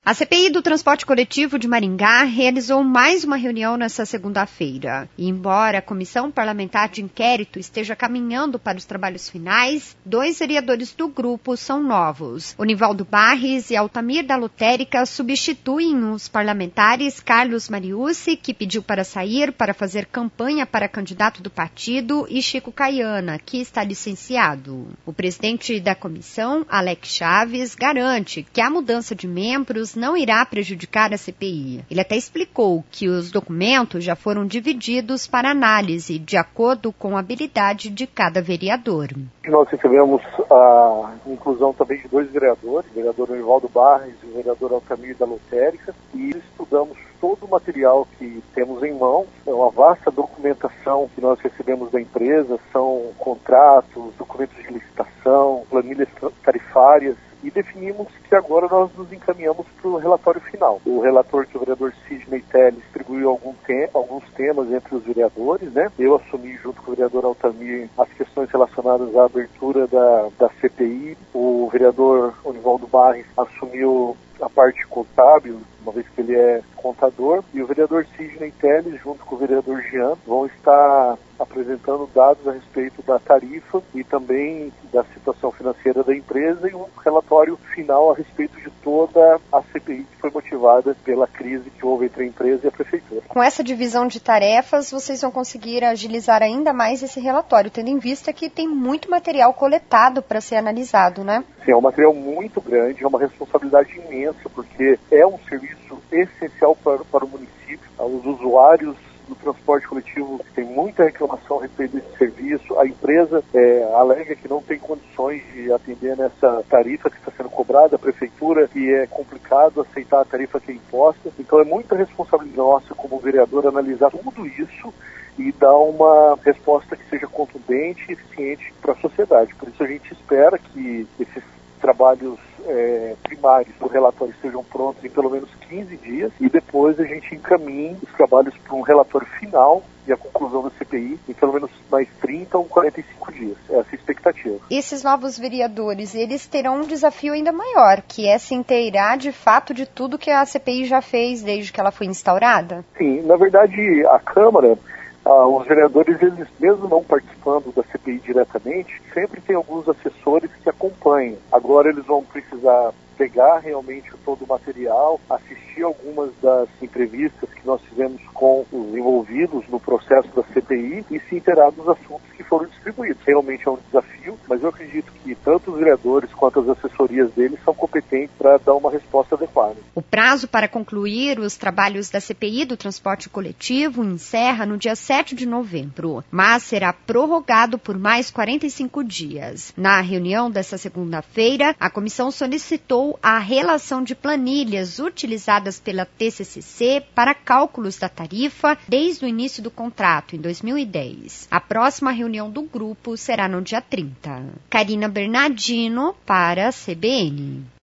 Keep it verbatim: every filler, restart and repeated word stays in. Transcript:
A C P I do Transporte Coletivo de Maringá realizou mais uma reunião nesta segunda-feira. E embora a Comissão Parlamentar de Inquérito esteja caminhando para os trabalhos finais, dois vereadores do grupo são novos. Onivaldo Barres e Altamir da Lotérica substituem os parlamentares Carlos Mariucci, que pediu para sair para fazer campanha para candidato do partido, e Chico Caiana, que está licenciado. O presidente da comissão, Alex Chaves, garante que a mudança de membros não irá prejudicar a C P I. Ele até explicou que os documentos já foram divididos para análise, de acordo com a habilidade de cada vereador. Nós recebemos a inclusão também de dois vereadores, o vereador Onivaldo Barres e o vereador Altamir da Lotérica, e estudamos todo o material que temos em mão. É uma vasta documentação que nós recebemos da empresa, são contratos, documentos de licitação, planilhas tarifárias, e definimos que agora nós nos encaminhamos para o relatório final. O relator que o vereador Sidney Telles distribuiu algum te- alguns temas entre os vereadores, né? Eu assumi junto com o vereador Altamir as questões relacionadas à abertura da, da C P I. O vereador Onivaldo Barres assumiu a parte contábil, uma vez que ele é contador, e o vereador Sidney Telles, junto com o vereador Jean, vão estar apresentando dados a respeito da tarifa e também da situação financeira da empresa e um relatório final a respeito de toda a C P I que foi motivada pela crise que houve entre a empresa e a prefeitura. Com essa divisão de tarefas, vocês vão conseguir agilizar ainda mais esse relatório, tendo em vista que tem muito material coletado para ser analisado, né? Sim, é um material muito grande, é uma responsabilidade imensa, porque é um serviço essencial para, para o município. Os usuários do transporte coletivo tem muita reclamação a respeito desse serviço. A empresa é, alega que não tem condições de atender nessa tarifa que está sendo cobrada, a prefeitura, que é complicado aceitar a tarifa que é imposta. Então é muita responsabilidade nossa como vereador analisar tudo isso e dar uma resposta que seja contundente e eficiente para a sociedade. Por isso a gente espera que esses trabalhos é, primários do relatório estejam prontos em pelo menos quinze dias e depois a gente encaminhe os trabalhos para um relatório final e a conclusão da C P I em pelo menos mais trinta ou quarenta e cinco dias. Essa é a expectativa. Esses novos vereadores, eles terão um desafio ainda maior, que é se inteirar de fato de tudo que a C P I já fez desde que ela foi instaurada? Sim, na verdade a Câmara, Ah, os vereadores, eles mesmo não participando da C P I diretamente, sempre tem alguns assessores que acompanham. Agora eles vão precisar pegar realmente todo o material, assistir algumas das entrevistas que nós fizemos com os envolvidos no processo da C P I e se inteirar dos assuntos que foram distribuídos. Realmente é um desafio, mas eu acredito que tanto os vereadores quanto as assessorias deles são competentes para dar uma resposta adequada. O prazo para concluir os trabalhos da C P I do transporte coletivo encerra no dia sete de novembro, mas será prorrogado por mais quarenta e cinco dias. Na reunião desta segunda-feira, a comissão solicitou a relação de planilhas utilizadas pela T C C C para cálculos da tarifa desde o início do contrato, em dois mil e dez. A próxima reunião do grupo será no dia trinta. Karina Bernardino, para a C B N.